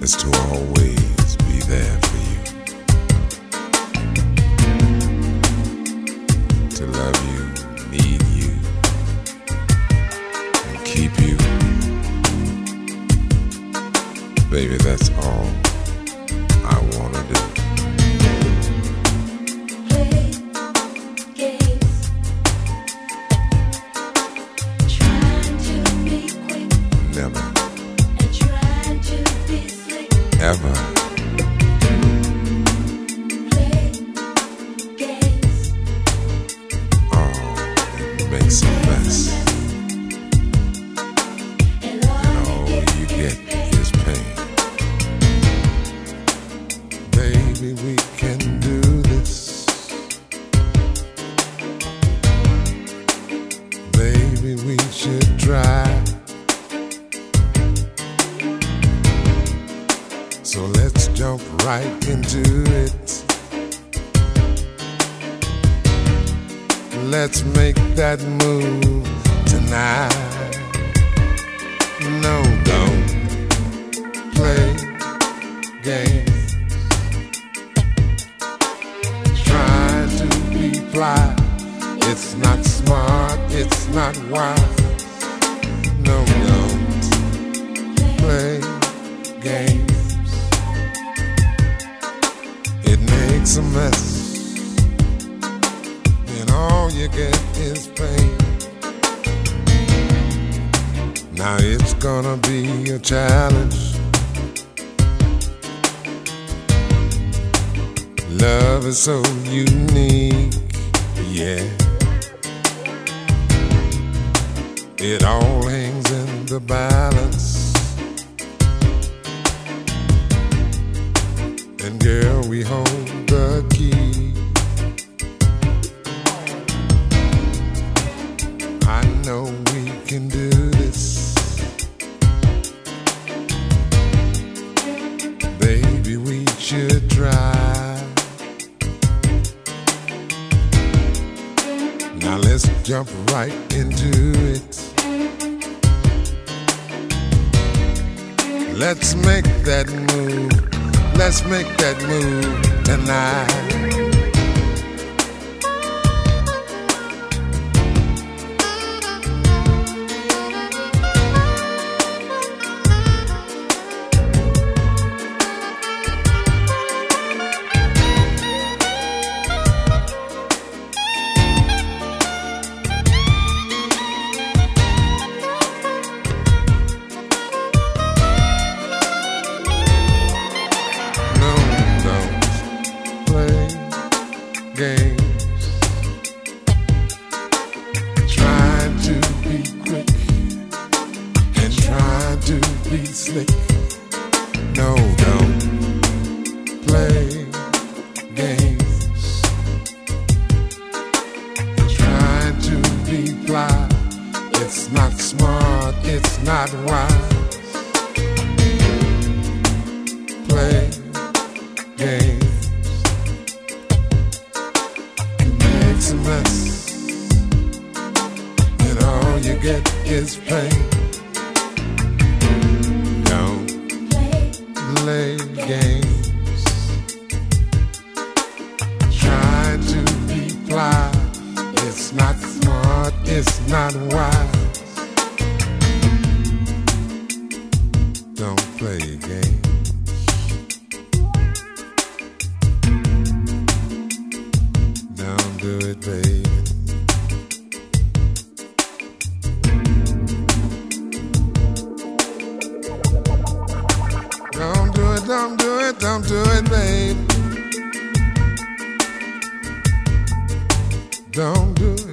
is to always be there for you, to love you, need you, and keep you. Baby, that's all I wanna do. Ever. Oh, it makes a mess. And all you get is pain. Baby, we can do this. Baby, we should try. So let's jump right into it. Let's make that move tonight. No, don't play games. Try to be fly. It's not smart, it's not wise. No, don't play games. It's a mess, and all you get is pain. Now it's gonna be a challenge. Love is so unique, yeah. It all hangs in the balance. And girl, we hold the key. I know we can do this. Baby, we should try. Now let's jump right into it. Let's make that move. Let's make that move tonight. Games, trying to be quick and trying to be slick. No, don't play games. Trying to be fly. It's not smart, it's not wise. Play games. It's a mess, and all you get is pain. Don't play games. Try to be fly. It's not smart, it's not wise. Don't play games. Do it, baby. Don't do it, don't do it, don't do it, baby. Don't do it.